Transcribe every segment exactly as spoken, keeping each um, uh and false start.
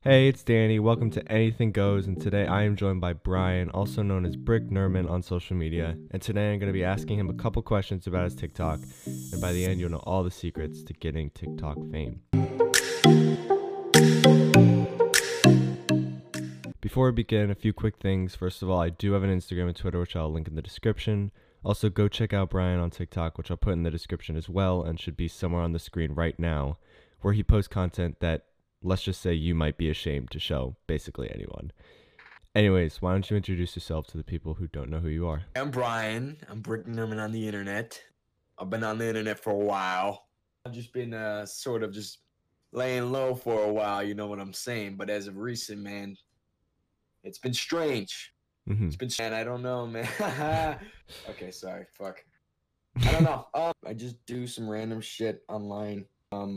Hey, it's Danny. Welcome to Anything Goes, and today I am joined by Brian, also known as Brick Nerman on social media. And today I'm going to be asking him a couple questions about his TikTok, and by the end you'll know all the secrets to getting TikTok fame. Before we begin, a few quick things. First of all, I do have an Instagram and Twitter, which I'll link in the description. Also, go check out Brian on TikTok, which I'll put in the description as well, and should be somewhere on the screen right now, where he posts content that, let's just say, you might be ashamed to show basically anyone. Anyways, why don't you introduce yourself to the people who don't know who you are? I'm Brian. I'm Brick Nerman on the internet. I've been on the internet for a while. I've just been uh, sort of just laying low for a while, you know what I'm saying? But as of recent, man, it's been strange. Mm-hmm. It's been, and I don't know, man. Okay, sorry, fuck. I don't know. Um, I just do some random shit online. Um,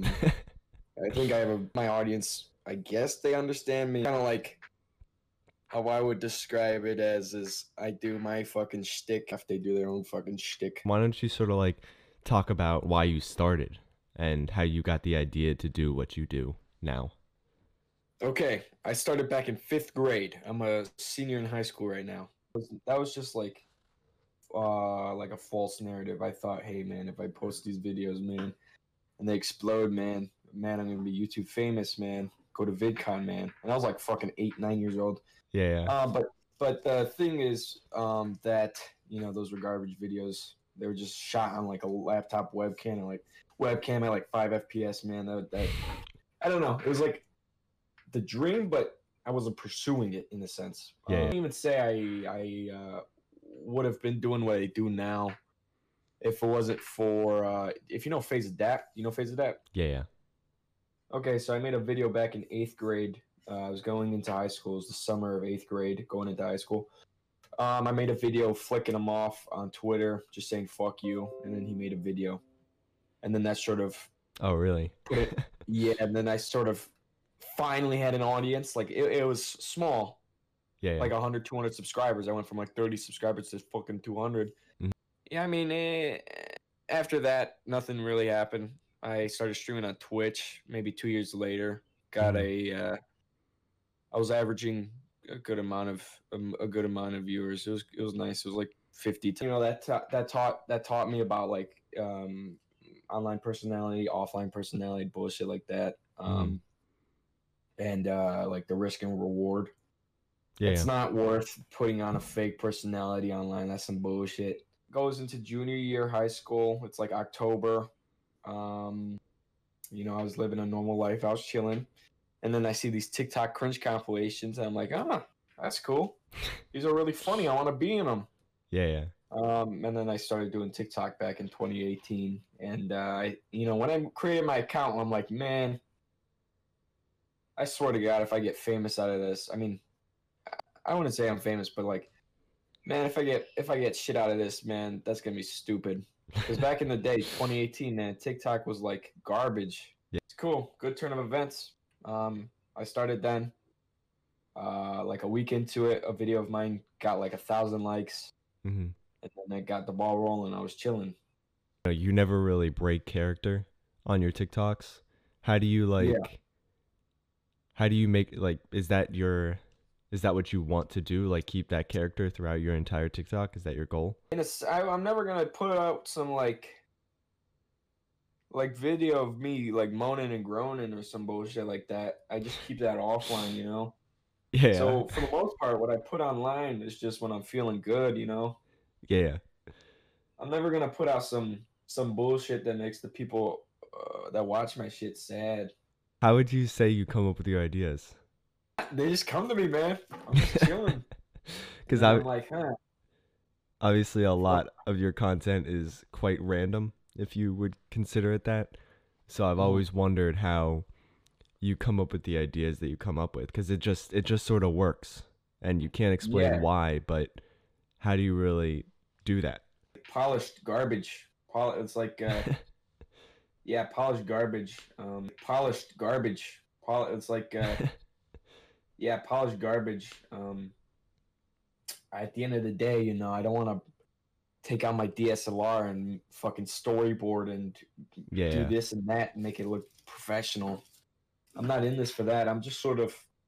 I think I have a, my audience. I guess they understand me. Kind of like how I would describe it as is I do my fucking shtick if they do their own fucking shtick. Why don't you sort of like talk about why you started and how you got the idea to do what you do now? Okay, I started back in fifth grade. I'm a senior in high school right now. That was just like, uh, like a false narrative. I thought, hey man, if I post these videos, man, and they explode, man, man, I'm gonna be YouTube famous, man. Go to VidCon, man. And I was like fucking eight, nine years old. Yeah, yeah. Uh, but but the thing is, um, that you know those were garbage videos. They were just shot on like a laptop webcam, and like webcam at like five F P S, man. That that I don't know. It was like the dream, but I wasn't pursuing it in a sense. Yeah, I yeah. don't even say I I uh, would have been doing what I do now if it wasn't for uh, if you know Phase Adapt. You know Phase Adapt? Yeah, yeah. Okay, so I made a video back in eighth grade. Uh, I was going into high school. It was the summer of eighth grade, going into high school. Um, I made a video flicking him off on Twitter, just saying "fuck you," and then he made a video, and then that sort of Oh, really? put it. Yeah, and then I sort of finally had an audience. Like it, it was small, Yeah, yeah. like one hundred, two hundred subscribers. I went from like thirty subscribers to fucking two hundred. Mhm. Yeah, I mean, eh, after that, nothing really happened. I started streaming on Twitch maybe two years later. Got Mhm. a, uh, I was averaging a good amount of um, a good amount of viewers. It was it was nice. It was like fifty. You know that ta- that taught that taught me about like um, online personality, offline personality, bullshit like that. Mhm. Um, and uh, like the risk and reward. Yeah, It's yeah. not worth putting on a fake personality online. That's some bullshit. Goes into junior year high school. It's like October. Um, you know, I was living a normal life. I was chilling. And then I see these TikTok cringe compilations, and I'm like, ah, that's cool. These are really funny. I want to be in them. Yeah, yeah. Um, and then I started doing TikTok back in twenty eighteen. And, uh, I, you know, when I created my account, I'm like, man, I swear to God, if I get famous out of this, I mean, I wouldn't say I'm famous, but like, man, if I get if I get shit out of this, man, that's gonna be stupid. Because back in the day, twenty eighteen, man, TikTok was like garbage. Yeah. It's cool, good turn of events. Um, I started then. Uh, like a week into it, a video of mine got like a thousand likes, Mm-hmm. and then I got the ball rolling. I was chilling. You know, you never really break character on your TikToks. How do you Yeah, like? How do you make like? Is that your? Is that what you want to do? Like keep that character throughout your entire TikTok? Is that your goal? and it's I, I'm never gonna put out some like like video of me like moaning and groaning or some bullshit like that. I just keep that offline, you know. Yeah, So for the most part, what I put online is just when I'm feeling good, you know. yeah, yeah. I'm never gonna put out some some bullshit that makes the people uh, that watch my shit sad. How would you say you come up with your ideas? They just come to me, man. I'm just chilling, and Because then I I'm like, huh, obviously a fuck. lot of your content is quite random, if you would consider it that. So I've Mhm. always wondered how you come up with the ideas that you come up with, because it just it just sort of works, and you can't explain Yeah, why. But how do you really do that? polished garbage. Pol- it's like, uh, yeah, polished garbage. Um, polished garbage. Pol- it's like, uh, yeah, polished garbage. Um, at the end of the day, you know, I don't want to take out my D S L R and fucking storyboard and Yeah, do yeah. this and that and make it look professional. I'm not in this for that. I'm just sort of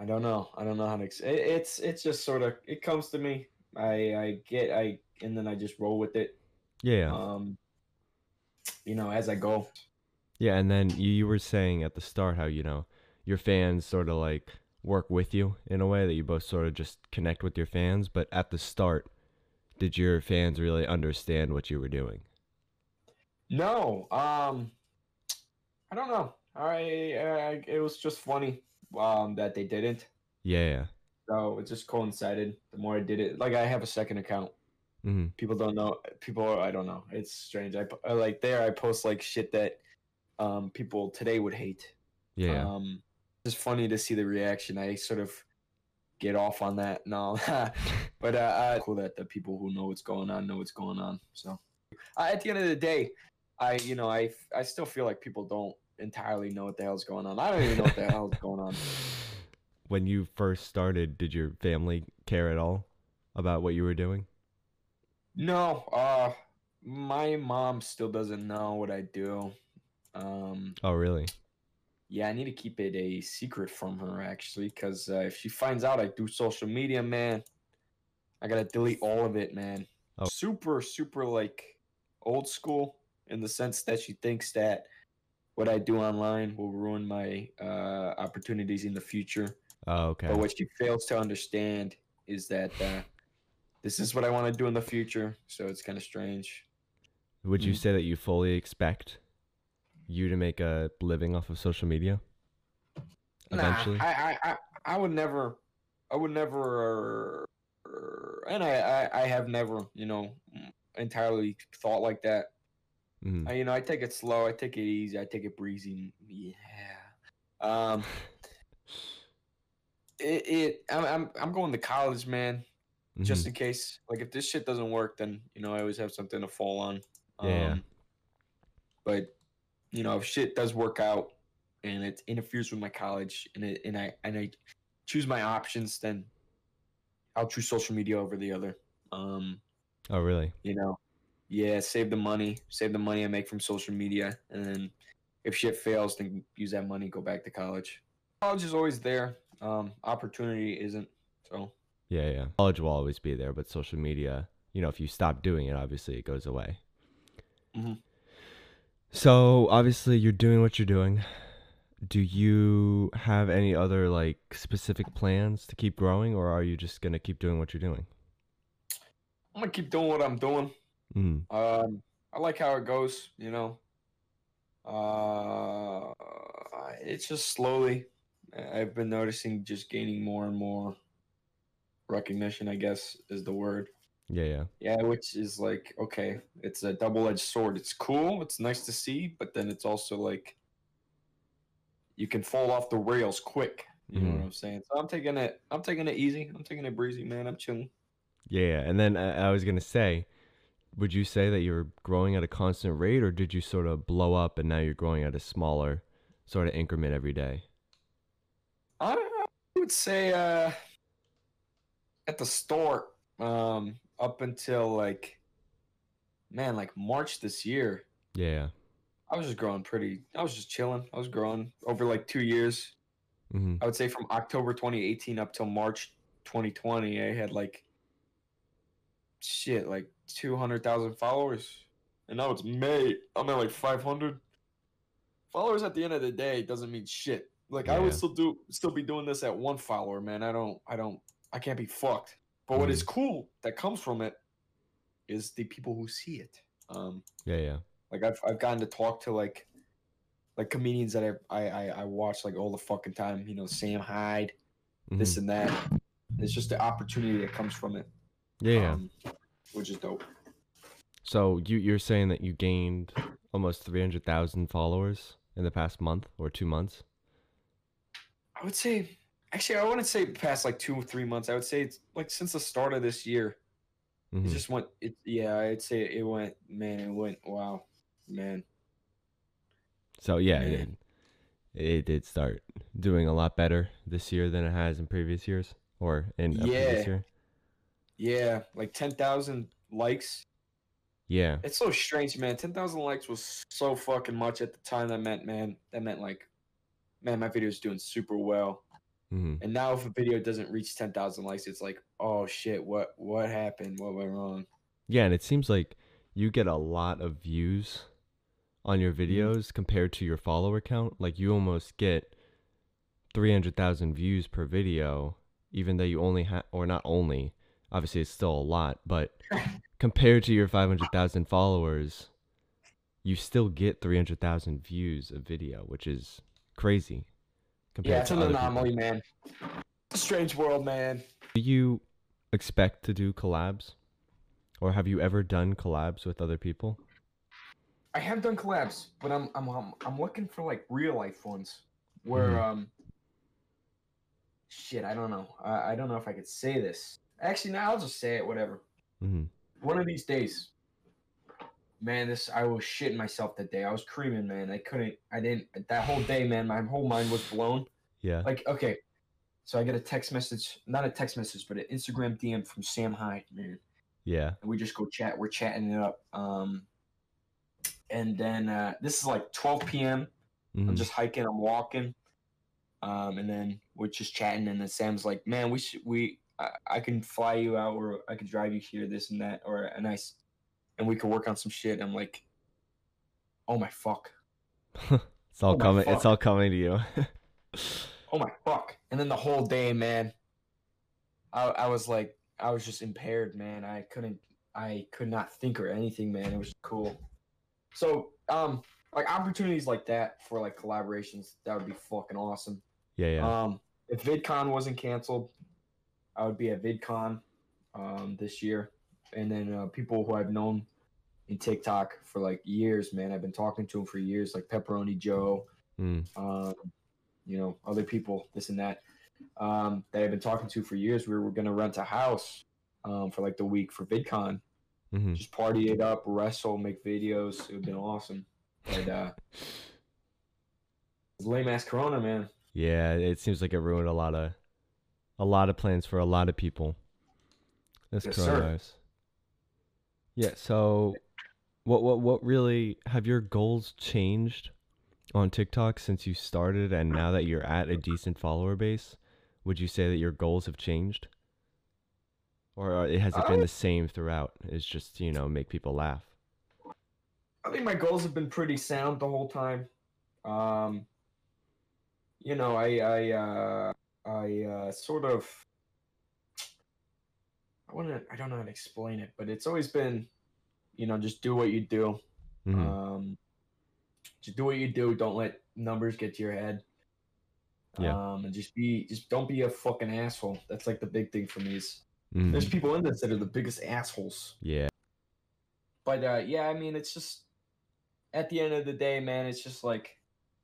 I don't know. I don't know how to. Ex- it, it's it's just sort of it comes to me. I I get I and then I just roll with it. Yeah. Um, you know, as I go. Yeah, and then you, you were saying at the start how, you know, your fans sort of like work with you in a way that you both sort of just connect with your fans, but at the start, did your fans really understand what you were doing? No, um, I don't know. I, I it was just funny um that they didn't. Yeah. So it just coincided. The more I did it, like I have a second account. Mm-hmm. People don't know. People, I don't know. It's strange. I, I like there. I post like shit that um people today would hate. Yeah. Um, it's just funny to see the reaction. I sort of get off on that. No, but uh, I, cool that the people who know what's going on know what's going on. So uh, at the end of the day, I you know I I still feel like people don't entirely know what the hell's going on. I don't even know what the hell's going on. When you first started, did your family care at all about what you were doing? No, uh, my mom still doesn't know what I do. Um, Oh, really? yeah, I need to keep it a secret from her actually, because uh, if she finds out I do social media, man, I gotta delete all of it, man. Oh. Super, super like old school in the sense that she thinks that what I do online will ruin my uh, opportunities in the future. Oh, okay. But what she fails to understand is that uh, this is what I want to do in the future. So it's kind of strange. Would you Mm. say that you fully expect you to make a living off of social media eventually? Nah, I, I, I, I would never, I would never, and I, I, I have never, you know, entirely thought like that. Mm. I, you know, I take it slow, I take it easy, I take it breezy. Yeah. Um, it, it I'm, I'm, I'm going to college, man. Just Mm-hmm. in case, like, if this shit doesn't work, then you know, I always have something to fall on. Yeah, yeah. Um, but you know, if shit does work out and it interferes with my college, and it, and I, and I choose my options, then I'll choose social media over the other. Um, Oh, really? you know, yeah, save the money, save the money I make from social media, and then if shit fails, then use that money, go back to college. College is always there. Um, opportunity isn't. So Yeah, yeah. College will always be there, but social media, you know, if you stop doing it, obviously it goes away. mm-hmm. So obviously you're doing what you're doing. Do you have any other like specific plans to keep growing, or are you just gonna keep doing what you're doing? I'm gonna keep doing what I'm doing. Mm. Um, I like how it goes. You know, uh, it's just slowly. I've been noticing just gaining more and more recognition, I guess is the word. Yeah, yeah. Yeah, which is like, okay, it's a double-edged sword. It's cool, it's nice to see, but then it's also like you can fall off the rails quick. You know what Mm. I'm saying? So I'm taking it I'm taking it easy. I'm taking it breezy, man. I'm chilling. Yeah, yeah. And then I, I was gonna say, would you say that you're growing at a constant rate, or did you sort of blow up and now you're growing at a smaller sort of increment every day? I, I would say uh at the start, um, up until like man, like March this year, Yeah. I was just growing pretty I was just chilling. I was growing over like two years. Mm-hmm. I would say from October twenty eighteen up till March twenty twenty, I had like shit, like two hundred thousand followers. And now it's May. I'm at like five hundred. Followers at the end of the day doesn't mean shit. Like I would Yeah. still do still be doing this at one follower, man. I don't I don't I can't be fucked. But what is Mm. cool that comes from it is the people who see it. Um Yeah, yeah. like I've I've gotten to talk to like like comedians that I I I, I watch like all the fucking time, you know, Sam Hyde, Mm-hmm. this and that. It's just the opportunity that comes from it. Yeah, yeah. Um which is dope. So you you're saying that you gained almost three hundred thousand followers in the past month or two months? I would say, actually, I wouldn't say past like two or three months. I would say it's like since the start of this year. It Mm-hmm. just went. It yeah, I'd say it went. Man, it went. Wow, man, So yeah, it, man. it did start doing a lot better this year than it has in previous years or in a previous Yeah, year. yeah. Like ten thousand likes. Yeah. It's so strange, man. Ten thousand likes was so fucking much at the time. That meant, man. That meant like, man, my video's doing super well. Hmm. And now if a video doesn't reach ten thousand likes, it's like, oh shit, what what happened? What went wrong? Yeah, and it seems like you get a lot of views on your Mm. videos compared to your follower count. Like you almost get three hundred thousand views per video, even though you only have, or not only, obviously it's still a lot, but compared to your five hundred thousand followers, you still get three hundred thousand views a video, which is crazy Yeah, compared it's to an other people. anomaly, man. It's a strange world, man. Do you expect to do collabs? Or have you ever done collabs with other people? I have done collabs, but I'm I'm I'm, I'm looking for like real life ones Hmm. where um shit, I don't know. I, I don't know if I could say this. Actually, now I'll just say it. Whatever. Hmm. One of these days, man. This I was shitting myself that day. I was creaming, man. I couldn't. I didn't. That whole day, man. My whole mind was blown. Yeah. Like, okay, so I get a text message, not a text message, but an Instagram D M from Sam Hyde, man. Yeah. And we just go chat. We're chatting it up. Um, and then uh, this is like twelve p.m. I'm Hmm. just hiking. I'm walking. Um, and then we're just chatting, and then Sam's like, "Man, we should we I, I can fly you out, or I can drive you here, this and that, or a nice, and we can work on some shit." I'm like, "Oh my fuck, It's all oh my coming. It's fuck, all coming to you. oh my fuck," and then the whole day, man, I I was like, I was just impaired, man. I couldn't, I could not think or anything, man. It was cool. So, um, like opportunities like that for like collaborations, that would be fucking awesome. Yeah. Yeah. Um, if VidCon wasn't canceled, I would be at VidCon um, this year. And then uh, people who I've known in TikTok for like years, man, I've been talking to them for years, like Pepperoni Joe, Mm. um, you know, other people, this and that, um, that I've been talking to for years. We were going to rent a house um, for like the week for VidCon, Hmm. just party it up, wrestle, make videos. It would have been awesome. But uh, lame ass Corona, man. Yeah. It seems like it ruined a lot of a lot of plans for a lot of people. This Yes, sir. coronavirus. Yeah. So, what what what really have your goals changed on TikTok since you started, and now that you're at a decent follower base? Would you say that your goals have changed, or are- has it been I, the same throughout? It's just you know make people laugh. I think my goals have been pretty sound the whole time. Um, you know, I I uh, I uh, sort of I want to I don't know how to explain it, but it's always been, you know, just do what you do. Hmm. Um, just do what you do. Don't let numbers get to your head. Yeah. Um, and just be just don't be a fucking asshole. That's like the big thing for me is there's Hmm. people in this that are the biggest assholes. Yeah. But uh, yeah, I mean, it's just at the end of the day, man, it's just like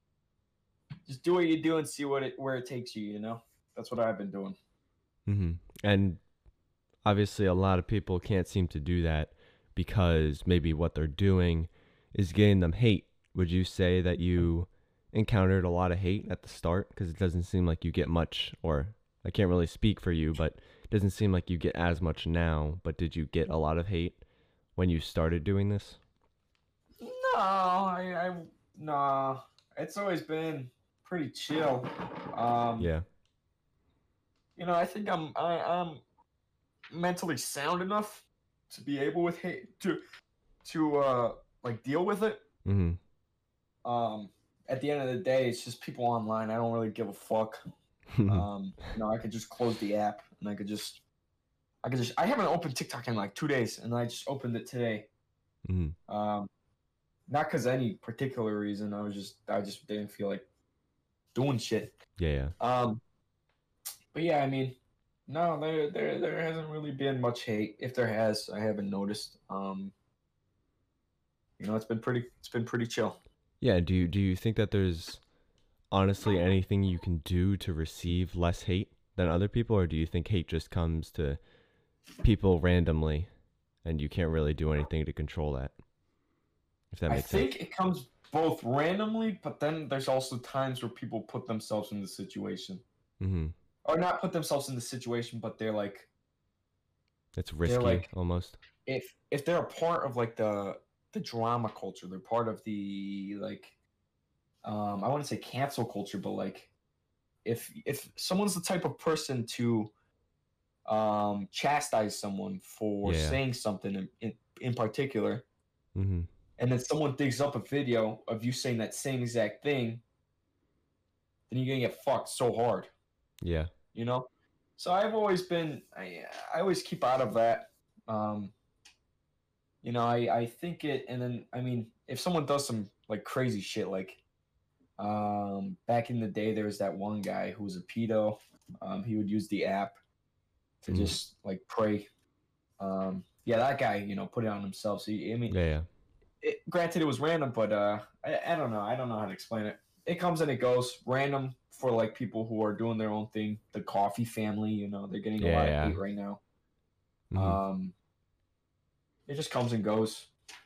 just do what you do and see what it where it takes you. You know, that's what I've been doing. Hmm. And obviously, a lot of people can't seem to do that because maybe what they're doing is getting them hate. Would you say that you encountered a lot of hate at the start? Because it doesn't seem like you get much, or I can't really speak for you, but it doesn't seem like you get as much now. But did you get a lot of hate when you started doing this? No, I, I nah. It's always been pretty chill. Um, Yeah. you know, I think I'm I, I'm mentally sound enough to be able with hate to to uh like deal with it. Hmm. Um, at the end of the day, it's just people online. I don't really give a fuck. Um, you know, I could just close the app and I could just I could just I haven't opened TikTok in like two days, and I just opened it today. Hmm. Um, not because any particular reason. I was just I just didn't feel like doing shit. Yeah. Yeah. Um, but yeah, I mean, no, there there there hasn't really been much hate. If there has, I haven't noticed. Um, you know, it's been pretty it's been pretty chill. Yeah. Do you do you think that there's honestly anything you can do to receive less hate than other people, or do you think hate just comes to people randomly and you can't really do anything to control that? If that I makes sense. think it comes both randomly, but then there's also times where people put themselves in the situation, Hmm. or not put themselves in the situation, but they're like It's they're risky like almost. if if they're a part of like the the drama culture, they're part of the like um I want to say cancel culture, but like if if someone's the type of person to um, chastise someone for Yeah. saying something in, in, in particular, Mm-hmm. and then someone digs up a video of you saying that same exact thing, then you're gonna get fucked so hard, Yeah. you know. So I've always been, I, I always keep out of that. Um, you know, I, I think it, and then I mean, if someone does some like crazy shit, like um, back in the day, there was that one guy who was a pedo. Um, he would use the app to Mm. just like pray. Um, yeah, that guy, you know, put it on himself. So I mean, Yeah. Yeah. it, granted, it was random, but uh, I, I don't know. I don't know how to explain it. It comes and it goes. Random for like people who are doing their own thing. The Coffee family, you know, they're getting a Yeah. lot of Yeah. hate right now. Mm-hmm. Um, it just comes and goes.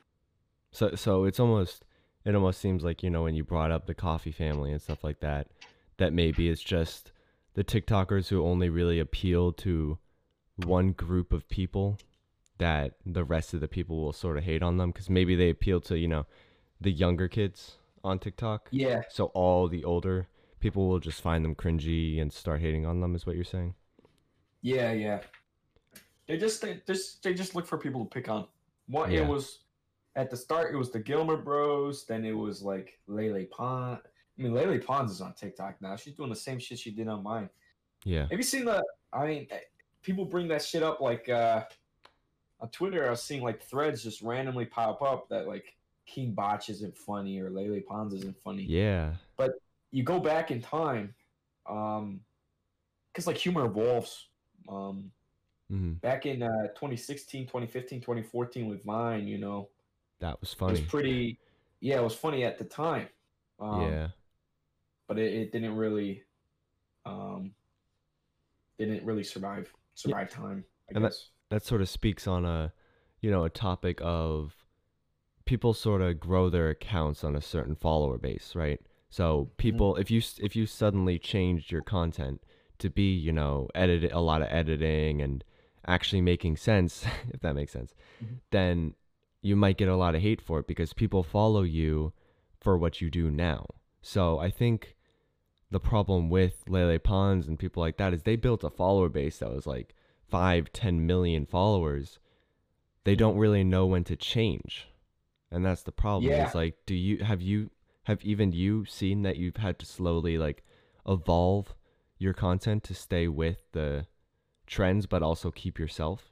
So so it's almost it almost seems like, you know, when you brought up the Coffee family and stuff like that, that maybe it's just the TikTokers who only really appeal to one group of people, that the rest of the people will sort of hate on them because maybe they appeal to, you know, the younger kids on TikTok. Yeah, So all the older people will just find them cringy and start hating on them, is what you're saying? yeah, yeah. They just they just they just look for people to pick on. What it Yeah. was at the start, it was the Gilmer Bros. Then it was like Lele Pons. I mean, Lele Pons is on TikTok now. She's doing the same shit she did on mine. Yeah. Have you seen the? I mean, eh, people bring that shit up like uh, on Twitter. I was seeing like threads just randomly pop up that like King Botch isn't funny or Lele Pons isn't funny. Yeah. But you go back in time, um, because like humor evolves. Um, Mm-hmm. back in uh, twenty sixteen, twenty fifteen, twenty fourteen with Vine, you know, That was it was funny. pretty. Yeah, it was funny at the time. Um, Yeah. but it, it didn't really, um, didn't really survive survive time. I And that, guess. that sort of speaks on a, you know, a topic of people sort of grow their accounts on a certain follower base, right? So people, if you s- if you suddenly changed your content to be, you know, edit a lot of editing and actually making sense, if that makes sense, Mhm. then you might get a lot of hate for it because people follow you for what you do now. So I think the problem with Lele Pons and people like that is they built a follower base that was like five, ten million followers. They don't really know when to change. And that's the problem. Yeah, Is like, do you have you have even you seen that you've had to slowly like evolve your content to stay with the trends but also keep yourself?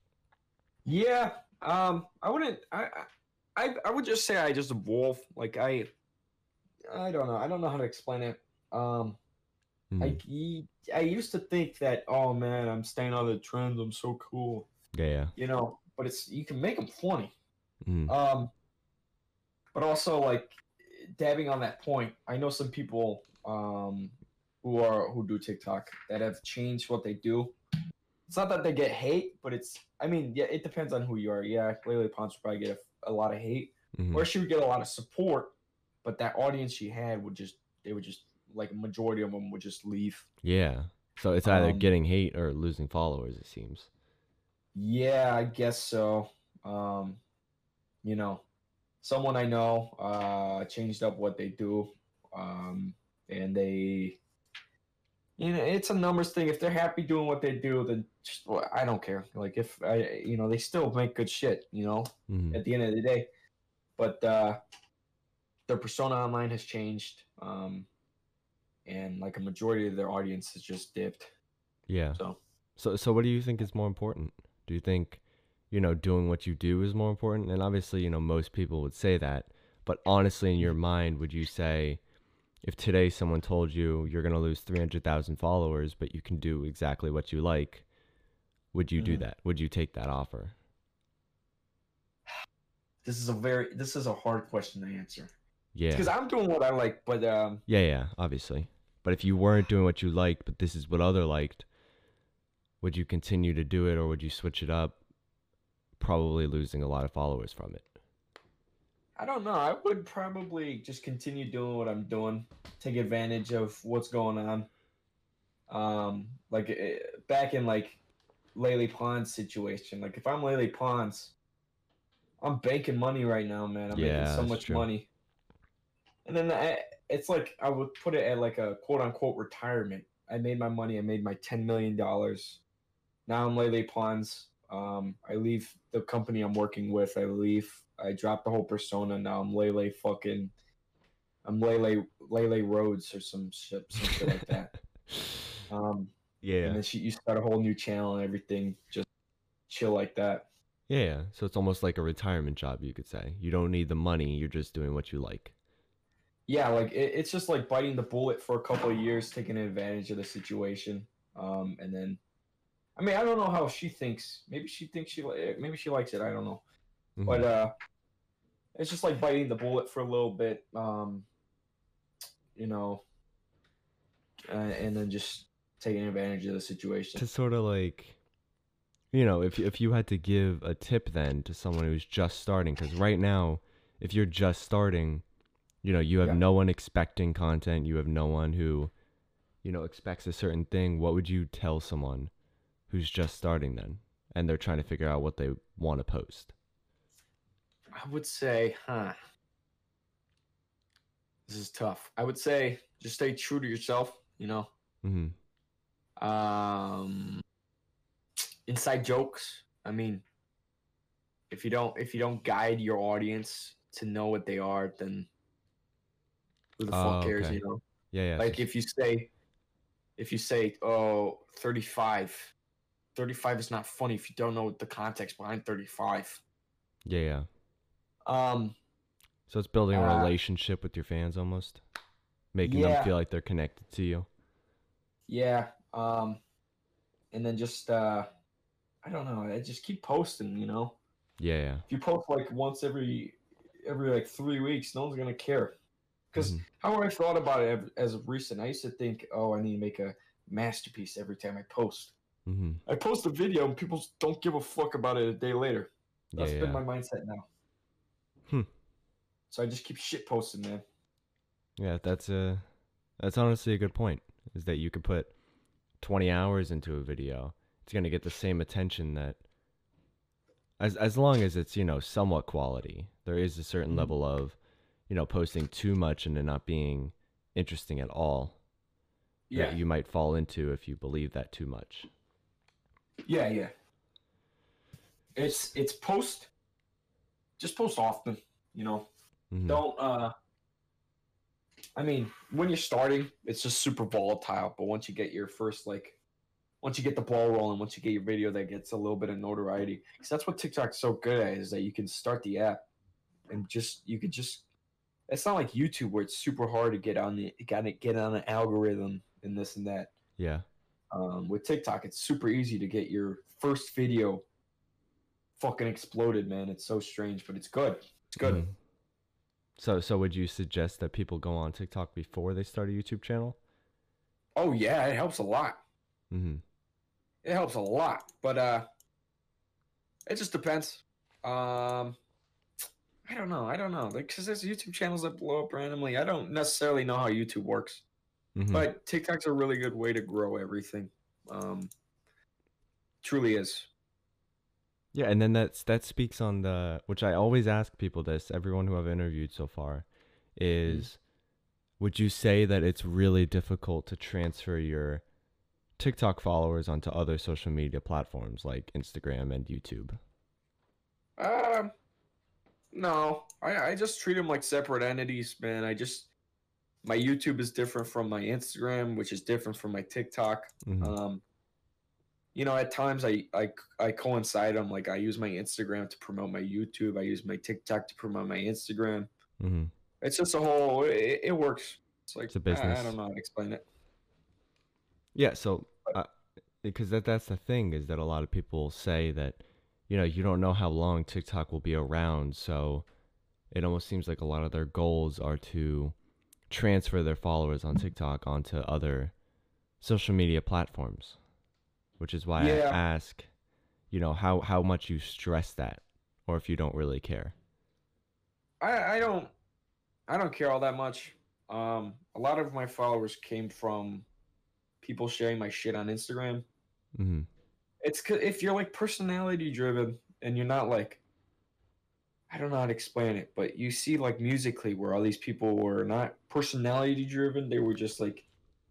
yeah. Um, I wouldn't. I, I, I would just say I just evolve. Like I, I don't know. I don't know how to explain it. Um, I, Mm. ye- I used to think that, oh man, I'm staying on the trends. I'm so cool, Yeah, yeah. you know. But it's you can make them funny. Mm. Um, but also like dabbing on that point, I know some people um who are who do TikTok that have changed what they do. It's not that they get hate, but it's I mean, yeah, it depends on who you are. Yeah, Lele Pons would probably get a, a lot of hate, Hmm. or she would get a lot of support, but that audience she had would just they would just like a majority of them would just leave. Yeah. So it's either Um, getting hate or losing followers, it seems. yeah, I guess so. Um, you know, someone I know uh changed up what they do, um, and they you know it's a numbers thing. If they're happy doing what they do, then just, well, I don't care. Like if I you know they still make good shit. You know, Hmm. at the end of the day, but uh, their persona online has changed, um, and like a majority of their audience has just dipped. Yeah. So So so what do you think is more important? Do you think, you know, doing what you do is more important? And obviously, you know, most people would say that, but honestly in your mind, would you say if today someone told you you're going to lose three hundred thousand followers, but you can do exactly what you like, would you do mhm. that? Would you take that offer? This is a very this is a hard question to answer Yeah. because I'm doing what I like, but um, Yeah, yeah, obviously. But if you weren't doing what you liked, but this is what other liked, would you continue to do it or would you switch it up, probably losing a lot of followers from it? I don't know. I would probably just continue doing what I'm doing, take advantage of what's going on. Um, like eh, back in like Lele Pons situation. Like if I'm Lele Pons, I'm banking money right now, man. I'm making Yeah, so that's much true. money. And then I, it's like I would put it at like a quote unquote retirement. I made my money. I made my ten million dollars. Now I'm Lele Pons. Um, I leave the company I'm working with. I leave. I dropped the whole persona. Now I'm Lele fucking. I'm Lele Lele Rhodes or some shit, some shit like that. Um, Yeah. and then she you start a whole new channel and everything. Just chill like that. Yeah. So it's almost like a retirement job, you could say. You don't need the money. You're just doing what you like. Yeah, like it, it's just like biting the bullet for a couple of years, taking advantage of the situation, um, and then, I mean, I don't know how she thinks. Maybe she thinks she li- maybe she likes it. I don't know, Mhm. but uh, it's just like biting the bullet for a little bit, um, you know, uh, and then just taking advantage of the situation. To sort of like, you know, if if you had to give a tip then to someone who's just starting, because right now, if you're just starting, you know, you have Yeah. no one expecting content, you have no one who, you know, expects a certain thing. What would you tell someone who's just starting then, and they're trying to figure out what they want to post? I would say, huh, this is tough. I would say just stay true to yourself. You know, Mm-hmm. um, inside jokes. I mean, if you don't if you don't guide your audience to know what they are, then who the fuck Oh, cares, okay. you know? Yeah, yeah. Like So, if you say if you say, oh, thirty-five, thirty-five is not funny if you don't know the context behind thirty-five. yeah, yeah. Um So it's building a uh relationship with your fans almost, making them yeah, feel like they're connected to you. yeah. Um and then just uh I don't know, I just keep posting, you know. Yeah, yeah. If you post like once every every like three weeks, no one's gonna care. Because Mm-hmm. how I thought about it as of recent, I used to think, oh, I need to make a masterpiece every time I post. Mm-hmm. I post a video and people don't give a fuck about it a day later. Yeah, That's been yeah. my mindset now. Hmm. So I just keep shit posting, man. Yeah, that's a that's honestly a good point. Is that you could put twenty hours into a video, it's gonna get the same attention that as as long as it's, you know, somewhat quality. There is a certain Mhm. level of, you know, posting too much and it not being interesting at all that Yeah, you might fall into if you believe that too much. yeah, yeah. It's it's post. Just post often. You know, Mm-hmm. don't. uh I mean, when you're starting, it's just super volatile. But once you get your first like, once you get the ball rolling, once you get your video that gets a little bit of notoriety, because that's what TikTok's so good at is that you can start the app and just you could just. It's not like YouTube where it's super hard to get on the got to get on the algorithm and this and that. Yeah. Um, with TikTok, it's super easy to get your first video fucking exploded, man. It's so strange, but it's good. It's good. Mm-hmm. So so would you suggest that people go on TikTok before they start a YouTube channel? Oh yeah, it helps a lot. Mm-hmm. It helps a lot, but uh, it just depends. Um, I don't know. I don't know. Like, cause there's YouTube channels that blow up randomly. I don't necessarily know how YouTube works, Mm-hmm. but TikTok's a really good way to grow everything. Um, truly is. Yeah, and then that's that speaks on the which I always ask people this, everyone who I've interviewed so far, is would you say that it's really difficult to transfer your TikTok followers onto other social media platforms like Instagram and YouTube? Um, no, I I just treat them like separate entities, man. I just my YouTube is different from my Instagram, which is different from my TikTok. Mm-hmm. Um, you know, at times I, I I coincide them. Like I use my Instagram to promote my YouTube. I use my TikTok to promote my Instagram. Mm-hmm. It's just a whole. It, it works. It's like It's a I, I don't business. know how to explain it. Yeah, so But uh, because that that's the thing is that a lot of people say that, you know, you don't know how long TikTok will be around, so it almost seems like a lot of their goals are to transfer their followers on TikTok onto other social media platforms, which is why I yeah, ask, you know, how how much you stress that, or if you don't really care. I I don't I don't care all that much. Um, a lot of my followers came from people sharing my shit on Instagram. Mm-hmm. It's 'cause if you're like personality driven and you're not like I don't know how to explain it, but you see like musically where all these people were not personality driven, they were just like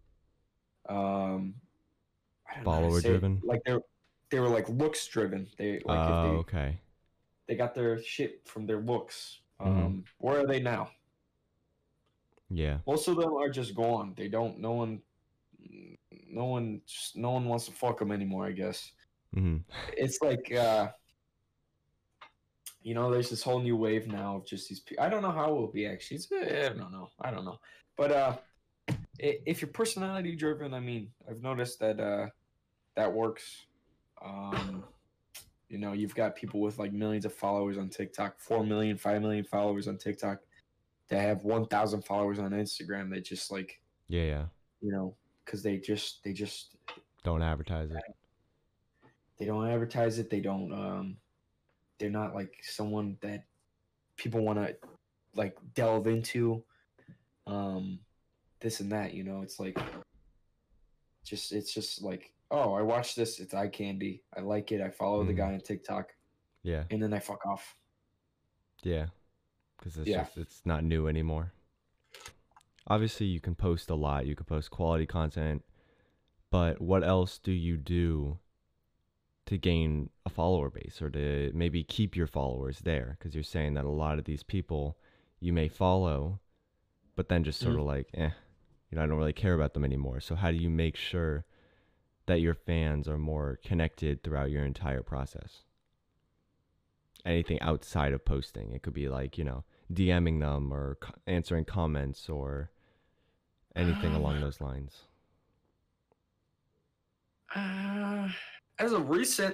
um I don't know how to Follower say it. driven. Like they're they were like looks driven. They like if Oh, they okay. they got their shit from their looks. Mm-hmm. Um where are they now? Yeah. Most of them are just gone. They don't no one no one just no one wants to fuck them anymore, I guess. Mm-hmm. It's like uh you know, there's this whole new wave now of just these people. I don't know how it will be actually. It's, eh, I don't know. I don't know. But uh i- if you're personality driven, I mean, I've noticed that uh that works. Um you know, you've got people with like millions of followers on TikTok, four million, five million followers on TikTok that have one thousand followers on Instagram that just like, Yeah, yeah. you know, cuz they just they just Don't advertise it. they don't advertise it, they don't um they're not like someone that people want to like delve into um this and that, you know. It's like just it's just like, oh, I watched this, it's eye candy, I like it, I follow the Mm-hmm. guy on TikTok, Yeah. and then I fuck off. Yeah. Because it's Yeah. just it's not new anymore. Obviously, you can post a lot. You can post quality content, but what else do you do to gain a follower base or to maybe keep your followers there? Because you're saying that a lot of these people you may follow, but then just sort Mm. of like, eh, you know, I don't really care about them anymore. So how do you make sure that your fans are more connected throughout your entire process? Anything outside of posting. It could be like, you know, DMing them or co- answering comments or anything Um, along those lines. uh, as a recent,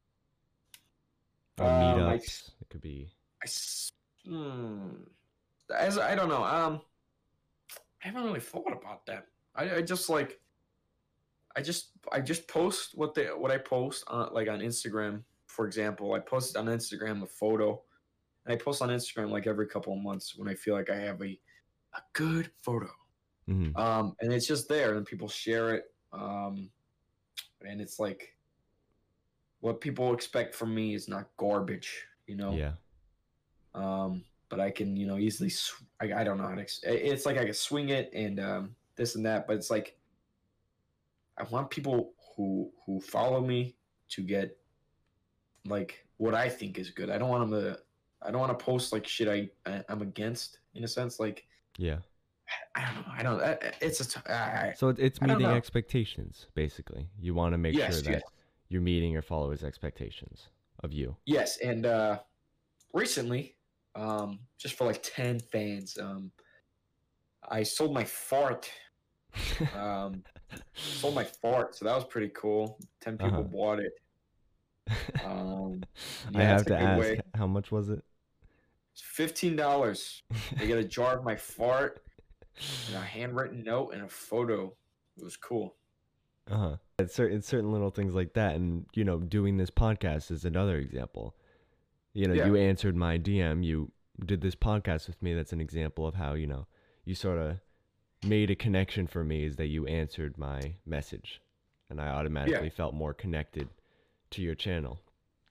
Or um, I, meetups. It could be, I s- hmm, as I don't know, um, I haven't really thought about that. I, I just like, I just, I just post what they, what I post on, like on Instagram, for example. I posted on Instagram a photo, and I post on Instagram like every couple of months when I feel like I have a, a good photo. mm-hmm. Um, and it's just there, and people share it. Um, and it's like, what people expect from me is not garbage, you know. Yeah. Um, but I can, you know, easily. Sw- I, I don't know how to. Ex- it's like I can swing it and um, this and that, but it's like I want people who who follow me to get like what I think is good. I don't want them to. I don't want to post like shit I, I I'm against in a sense. Like Yeah. I don't know. I don't. I- It's a. T- I So it- it's I don't meeting know. expectations, basically. You want to make sure Yes. Yes. that you're meeting your followers' expectations of you. Yes. And uh, recently, um, just for like ten fans, um, I sold my fart. Um, sold my fart, so that was pretty cool. Ten people Uh-huh. bought it. Um, I yeah, have it's a to good ask, way. how much was it? It's fifteen dollars. They get a jar of my fart and a handwritten note and a photo. It was cool. Uh-huh. It's certain certain little things like that, and you know, doing this podcast is another example. You know, Yeah, you answered my D M, you did this podcast with me. That's an example of how, you know, you sort of made a connection for me is that you answered my message and I yeah, automatically felt more connected to your channel.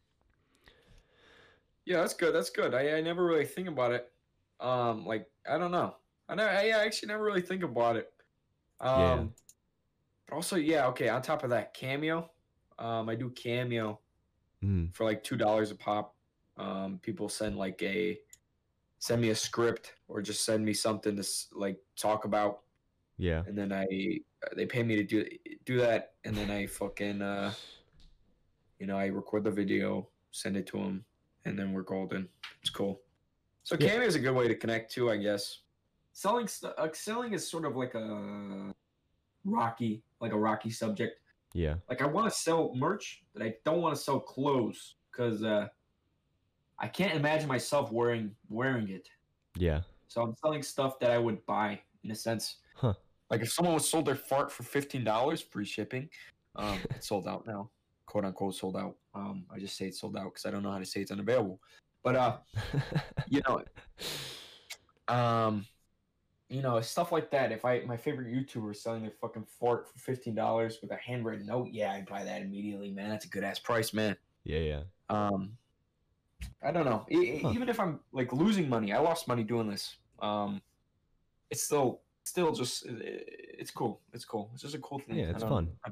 yeah. That's good. That's good. I, I never really think about it. Um, like I don't know. I know. I, I actually never really think about it. Yeah. Um, but also, yeah. Okay. On top of that, Cameo. Um, I do Cameo Mm. for like two dollars a pop. Um, people send like a send me a script or just send me something to s- like talk about, Yeah. and then I they pay me to do do that, and then I fucking uh you know I record the video, send it to them, and then we're golden. It's cool. So Yeah. Cameo is a good way to connect too, I guess. Selling st- uh, selling is sort of like a rocky like a rocky subject. Yeah. Like I want to sell merch, but I don't want to sell clothes because uh, I can't imagine myself wearing wearing it. Yeah. So I'm selling stuff that I would buy in a sense. Huh. Like if someone was sold their fart for fifteen dollars, free shipping. Um, it's sold out now, quote unquote sold out. Um, I just say it's sold out because I don't know how to say it's unavailable. But uh, you know, um, you know, stuff like that. If I my favorite YouTuber is selling their fucking fart for fifteen dollars with a handwritten note, yeah, I'd buy that immediately, man. That's a good ass price, man. Yeah, yeah. Um, I don't know. E- e- Huh. even if I'm like losing money, I lost money doing this. Um, it's still still just i- i- it's cool. It's cool. It's just a cool Yeah, thing. I it's don't. fun. I,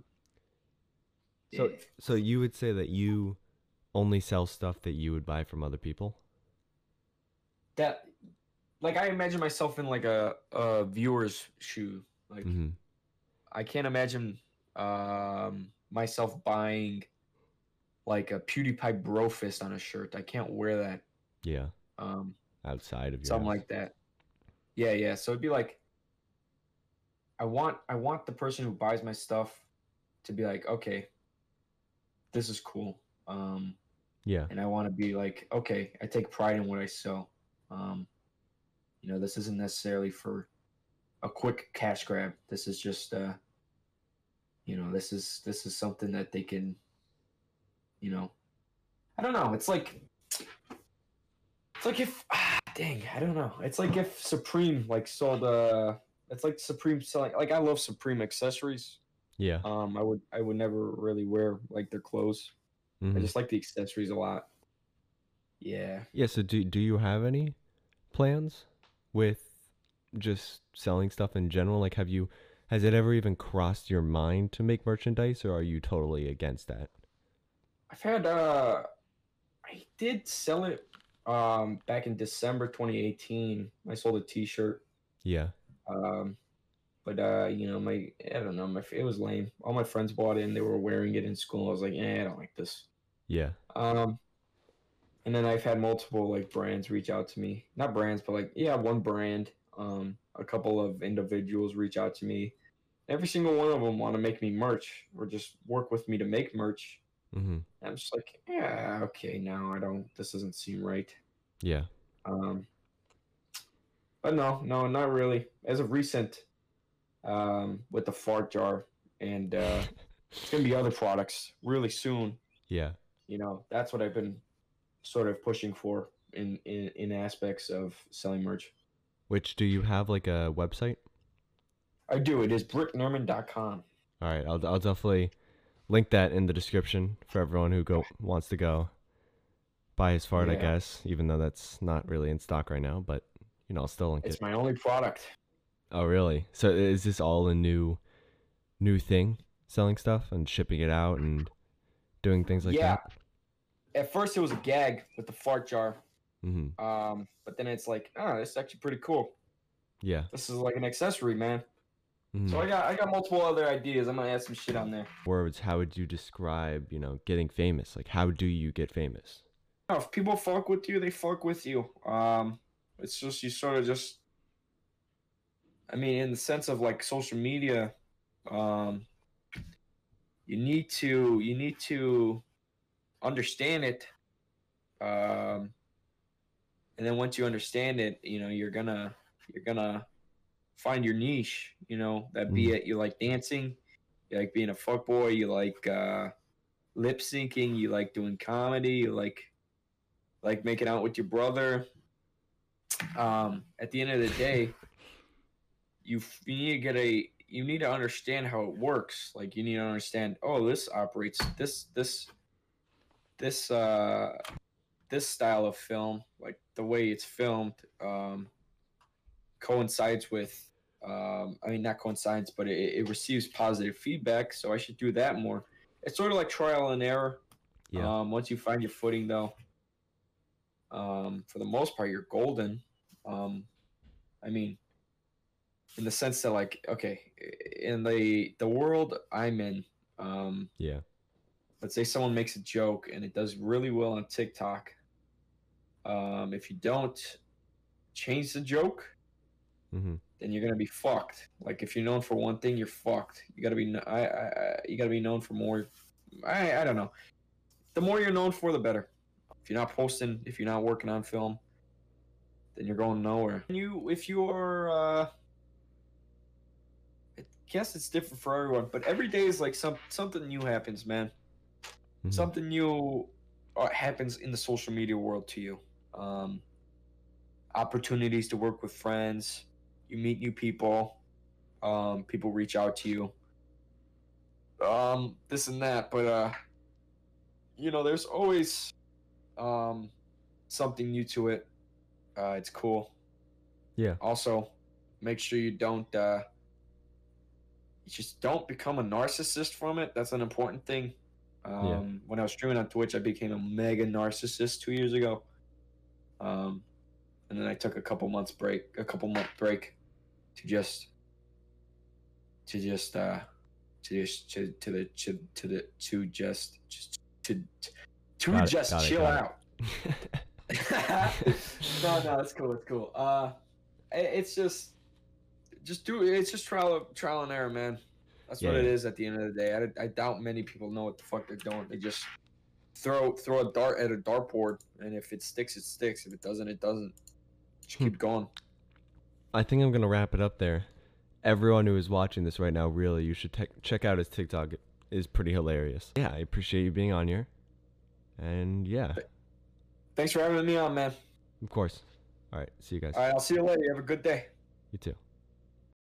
So yeah. so you would say that you only sell stuff that you would buy from other people? That like I imagine myself in like a a viewer's shoe. Like Mm-hmm. I can't imagine um myself buying like a PewDiePie bro fist on a shirt. I can't wear that. Yeah, Um, outside of your something house. like that. Yeah, yeah. So it'd be like I want I want the person who buys my stuff to be like, okay, this is cool. Um, Yeah. and I want to be like, okay, I take pride in what I sell. Um, you know, this isn't necessarily for a quick cash grab. This is just uh, you know, this is this is something that they can, you know, I don't know. It's like it's like if ah, dang, I don't know. It's like if Supreme like sold uh it's like Supreme selling like I love Supreme accessories. Yeah. Um I would I would never really wear like their clothes. I Mm-hmm. just like the accessories a lot. Yeah. Yeah, so do do you have any plans with just selling stuff in general? Like, have you, has it ever even crossed your mind to make merchandise, or are you totally against that? I've had uh I did sell it um back in December twenty eighteen. I sold a t-shirt. Yeah. Um but uh you know my I don't know, my it was lame. All my friends bought it and they were wearing it in school. I was like, "Eh, I don't like this." Yeah. Um and then I've had multiple like brands reach out to me. Not brands, but like yeah, one brand, um a couple of individuals reach out to me. Every single one of them want to make me merch or just work with me to make merch. Mm-hmm. And I'm just like, yeah, okay, no, I don't. This doesn't seem right. Yeah. Um, but no, no, not really. As of recent, um, with the fart jar, and uh, it's gonna be other products really soon. Yeah. You know, that's what I've been sort of pushing for in in, in aspects of selling merch. Which, do you have like a website? I do. It is brick norman dot com. All right, I'll I'll definitely link that in the description for everyone who go wants to go buy his fart, I Yeah, guess, even though that's not really in stock right now, but you know, I'll still link it. it's my only product. Oh, really? So is this all a new new thing, selling stuff and shipping it out and doing things like Yeah, that? at first it was a gag with the fart jar. Mhm. Um, but then it's like, oh, this is actually pretty cool. Yeah. This is like an accessory, man. So I Mhm. got I got multiple other ideas. I'm gonna add some shit on there. Words, how would you describe, you know, getting famous? Like, how do you get famous? Oh, if people fuck with you, they fuck with you. Um, it's just you sort of just. I mean, in the sense of like social media, um, you need to you need to understand it. Um, and then once you understand it, you know you're gonna you're gonna find your niche. You know that be Mhm. it you like dancing, you like being a fuckboy, you like uh, lip syncing, you like doing comedy, you like like making out with your brother. Um, at the end of the day, you you need to get a you need to understand how it works. Like you need to understand, oh, this operates this this this uh this style of film, like the way it's filmed, um, coincides with. Um, I mean, not coincides, but it, it receives positive feedback. So I should do that more. It's sort of like trial and error. Yeah. Um, once you find your footing, though, um, for the most part, you're golden. Um, I mean, in the sense that, like, okay, in the the world I'm in, um, Yeah. let's say someone makes a joke and it does really well on TikTok. Um, if you don't change the joke, Mhm. then you're gonna be fucked. Like, if you're known for one thing, you're fucked. You gotta be, I, I, I you gotta be known for more. I, I don't know. The more you're known for, the better. If you're not posting, if you're not working on film, then you're going nowhere. You, if you are, uh, I guess it's different for everyone, but every day is like some something new happens, man. Mhm. Something new uh, happens in the social media world to you. Um, opportunities to work with friends. You meet new people. Um, people reach out to you. Um, this and that, but uh, you know, there's always um something new to it. Uh, it's cool. Yeah. Also, make sure you don't uh, you just don't become a narcissist from it. That's an important thing. Um, Yeah. When I was streaming on Twitch, I became a mega narcissist two years ago. Um, and then I took a couple months break, a couple month break, to just, to just, uh, to just, to, to the, to, to the, to just, just, to, to Got it, just got it, chill got out. no, no, it's cool, it's cool. Uh, it, it's just, just do it's just trial, trial and error, man. That's Yeah, what it yeah. is at the end of the day. I, I doubt many people know what the fuck they're doing. They just throw throw a dart at a dartboard, and if it sticks, it sticks. If it doesn't, it doesn't. Just Hmm. keep going. I think I'm gonna wrap it up there. Everyone who is watching this right now, really, you should te- check out his TikTok. It is pretty hilarious. Yeah, I appreciate you being on here. And yeah, Thanks for having me on, man. of course. All right, see you guys. All right, I'll see you later. You have a good day. You too.